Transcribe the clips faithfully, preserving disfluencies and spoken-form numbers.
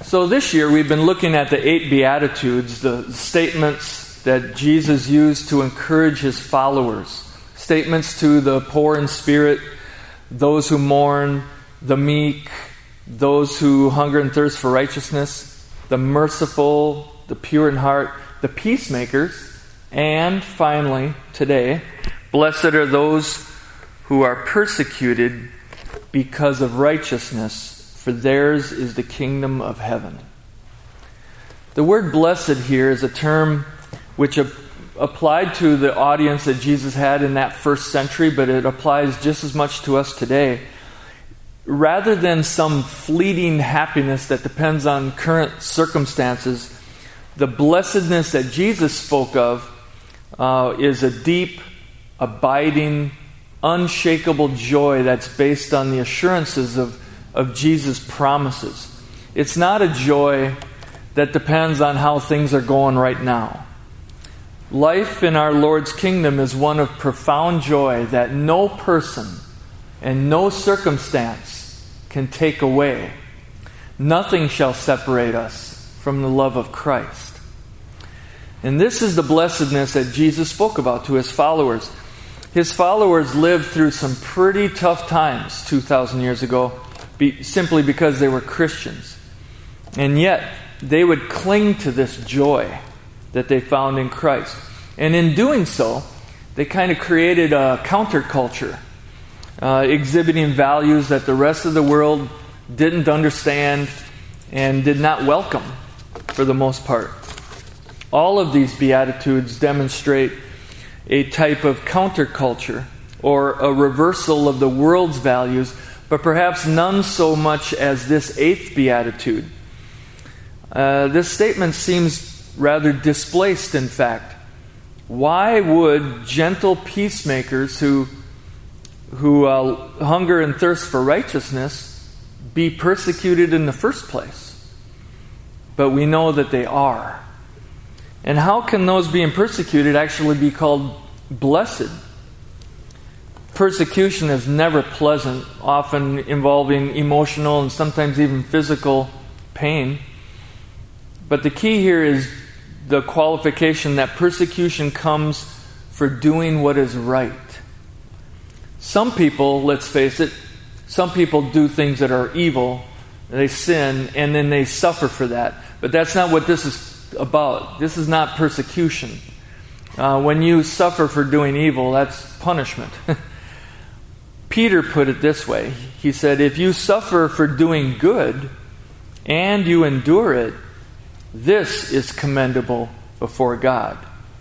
So this year we've been looking at the eight Beatitudes, the statements that Jesus used to encourage his followers. Statements to the poor in spirit, those who mourn, the meek, those who hunger and thirst for righteousness, the merciful, the pure in heart, the peacemakers, and finally, today, blessed are those who are persecuted because of righteousness, for theirs is the kingdom of heaven. The word blessed here is a term which ap- applied to the audience that Jesus had in that first century, but it applies just as much to us today. Rather than some fleeting happiness that depends on current circumstances, the blessedness that Jesus spoke of uh, is a deep, abiding, unshakable joy that's based on the assurances of of Jesus' promises. It's not a joy that depends on how things are going right now. Life in our Lord's kingdom is one of profound joy that no person and no circumstance can take away. Nothing shall separate us from the love of Christ. And this is the blessedness that Jesus spoke about to his followers. His followers lived through some pretty tough times two thousand years ago, Be, simply because they were Christians. And yet, they would cling to this joy that they found in Christ. And in doing so, they kind of created a counterculture, uh, exhibiting values that the rest of the world didn't understand and did not welcome for the most part. All of these Beatitudes demonstrate a type of counterculture or a reversal of the world's values, but perhaps none so much as this eighth beatitude. Uh, this statement seems rather displaced, in fact. Why would gentle peacemakers who, who uh, hunger and thirst for righteousness be persecuted in the first place? But we know that they are. And how can those being persecuted actually be called blessed? Persecution is never pleasant, often involving emotional and sometimes even physical pain. But the key here is the qualification that persecution comes for doing what is right. Some people, let's face it, some people do things that are evil, they sin, and then they suffer for that. But that's not what this is about. This is not persecution. Uh, when you suffer for doing evil, that's punishment. Peter put it this way. He said, if you suffer for doing good and you endure it, this is commendable before God.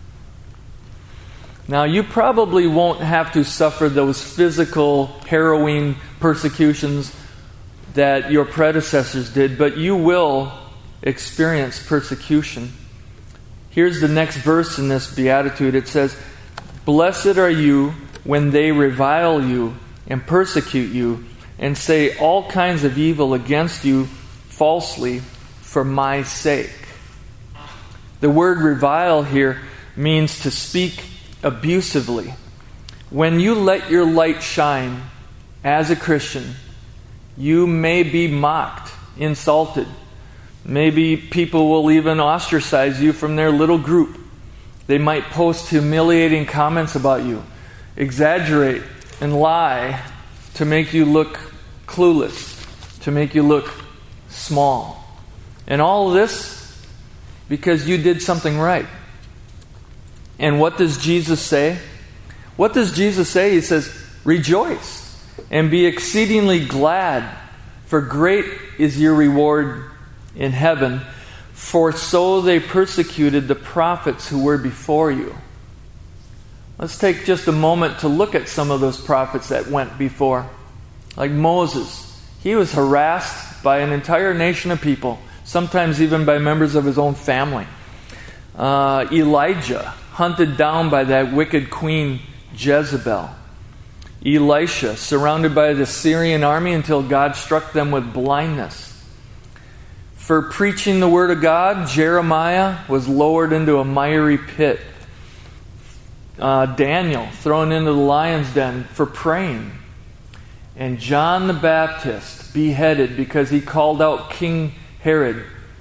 Now, you probably won't have to suffer those physical, harrowing persecutions that your predecessors did, but you will experience persecution. Here's the next verse in this beatitude. It says, blessed are you when they revile you and persecute you, and say all kinds of evil against you falsely for my sake. The word revile here means to speak abusively. When you let your light shine as a Christian, you may be mocked, insulted. Maybe people will even ostracize you from their little group. They might post humiliating comments about you, exaggerate and lie to make you look clueless, to make you look small. And all of this because you did something right. And what does Jesus say? What does Jesus say? He says, rejoice and be exceedingly glad, for great is your reward in heaven, for so they persecuted the prophets who were before you. Let's take just a moment to look at some of those prophets that went before. Like Moses. He was harassed by an entire nation of people, sometimes even by members of his own family. Uh, Elijah, hunted down by that wicked queen Jezebel. Elisha, surrounded by the Syrian army until God struck them with blindness. For preaching the word of God, Jeremiah was lowered into a miry pit. Uh, Daniel thrown into the lion's den for praying. And John the Baptist beheaded because he called out King Herod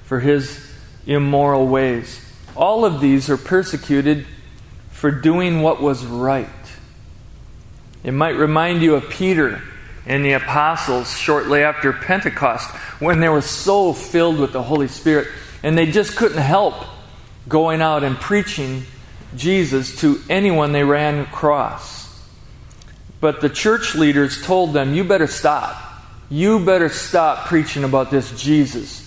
for his immoral ways. All of these are persecuted for doing what was right. It might remind you of Peter and the apostles shortly after Pentecost, when they were so filled with the Holy Spirit, and they just couldn't help going out and preaching Jesus to anyone they ran across. But the church leaders told them, you better stop. You better stop preaching about this Jesus.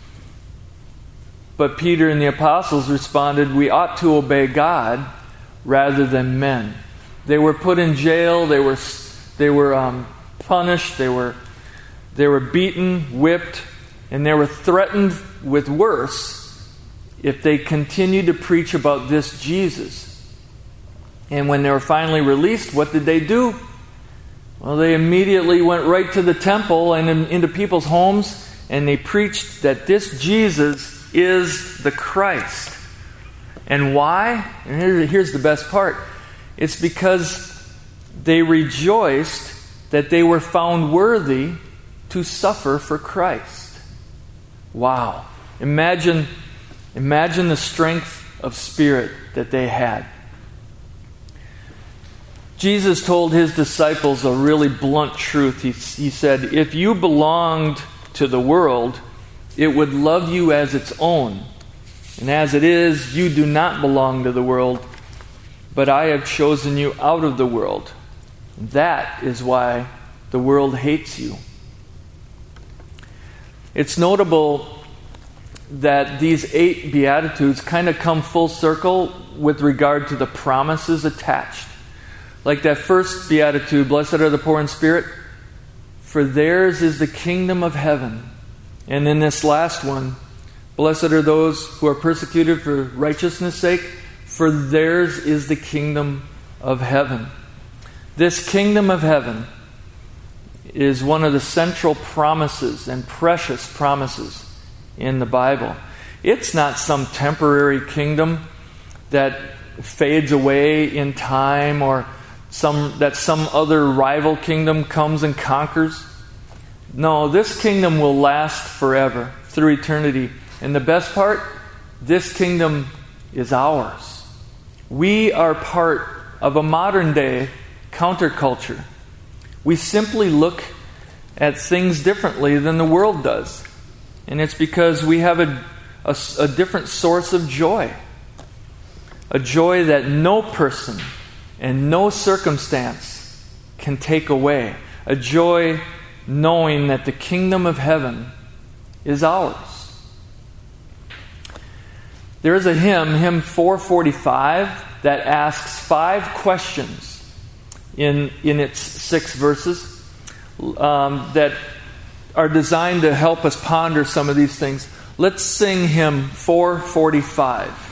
But Peter and the apostles responded, we ought to obey God rather than men. They were put in jail, they were they were um, punished, they were they were beaten, whipped, and they were threatened with worse if they continued to preach about this Jesus. And when they were finally released, what did they do? Well, they immediately went right to the temple and in, into people's homes, and they preached that this Jesus is the Christ. And why? And here, here's the best part. It's because they rejoiced that they were found worthy to suffer for Christ. Wow. Imagine, imagine the strength of spirit that they had. Jesus told his disciples a really blunt truth. He, he said, if you belonged to the world, it would love you as its own. And as it is, you do not belong to the world, but I have chosen you out of the world. That is why the world hates you. It's notable that these eight Beatitudes kind of come full circle with regard to the promises attached. Like that first Beatitude, blessed are the poor in spirit, for theirs is the kingdom of heaven. And in this last one, blessed are those who are persecuted for righteousness' sake, for theirs is the kingdom of heaven. This kingdom of heaven is one of the central promises and precious promises in the Bible. It's not some temporary kingdom that fades away in time, or some that some other rival kingdom comes and conquers. No, this kingdom will last forever, through eternity. And the best part, this kingdom is ours. We are part of a modern day counterculture. We simply look at things differently than the world does. And it's because we have a, a, a different source of joy. A joy that no person and no circumstance can take away. A joy knowing that the kingdom of heaven is ours. There is a hymn, hymn four forty-five, that asks five questions in, in its six verses um, that are designed to help us ponder some of these things. Let's sing hymn four forty-five.